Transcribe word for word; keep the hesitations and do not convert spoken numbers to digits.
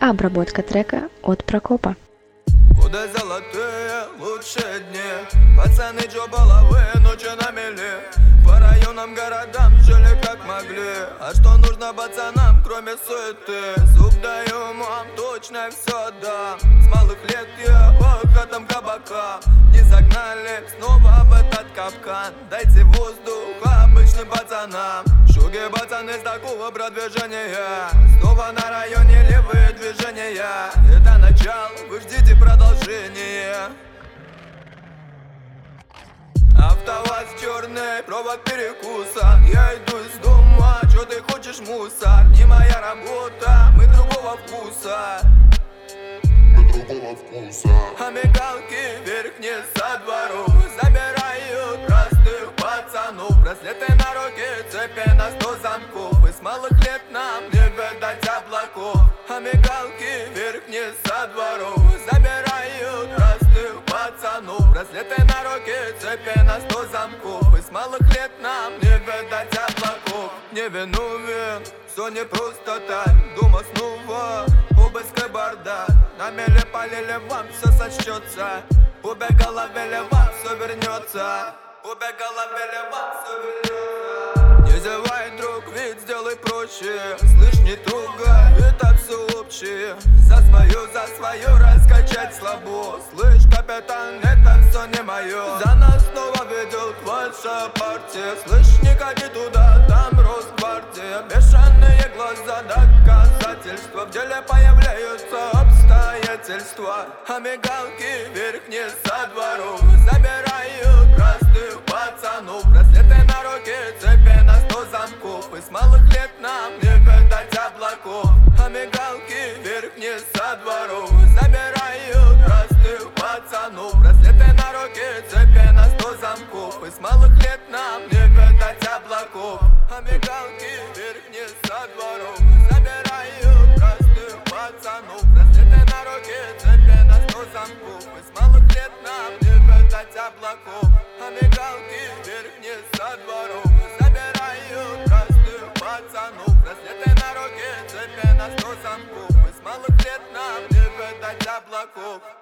Обработка трека от Прокопа. Куда золотые лучшие дни, пацаны чё баловы, ночи на мели. По районам, городам жили как могли. А что нужно пацанам, кроме суеты? Зуб даю вам, точно все дам. С малых лет я по хатам кабака. Не загнали снова в этот капкан. Дайте воздух обычным пацанам. Шуги пацаны с такого продвижения. Снова на районе левые движения. Это начало, вы ждите продолжение. АвтоВАЗ черный, провод перекуса. Я иду из дома, чё ты хочешь, мусор? Не моя работа, мы другого вкуса. Мы другого вкуса. А мигалки вверх не со двору забирают простых пацанов. Браслеты на руке, цепи на сто замков. И с малых лет нам не видать облаков. А мигалки вверх не со двору забирают простых пацанов. Браслеты на руке, цепи на сто замков. И с малых лет нам не видать облаков. Невиновен, все не просто так. Дома снова обыск и бардак. На меле полили, вам все сочтется. Убегала вели, вам все вернется. Убегала вели, вам все вернется. Не зевай, друг, ведь сделай проще. Слышь, не трогай, это все общее. За свою, за свою раскачать слабо. Слышь, капитан, это все не мое. За нас снова ведет ваша партия. Слышь, не ходи туда, там Росгвардия. Бешеные глаза, доказательства. В деле появляются обстоятельства. А мигалки вверх не со двору забирают простых пацанов. Браслеты на руке, цепи на сто замков. И с малых лет нам не видать облаков. А мигалки вверх не со двору забирают простых пацанов. Браслеты на руке, цепи на сто замков. И с малых лет нам не видать облаков. А мигалки вверх не со двору забирают простых пацанов. Браслеты на руке, цепи на сто замков. И с малых лет нам не видать облаков. А мигалки вверх не со двору забирают простых пацанов. Браслеты на руке, цепи на сто замков. И с малых лет нам не видать облаков.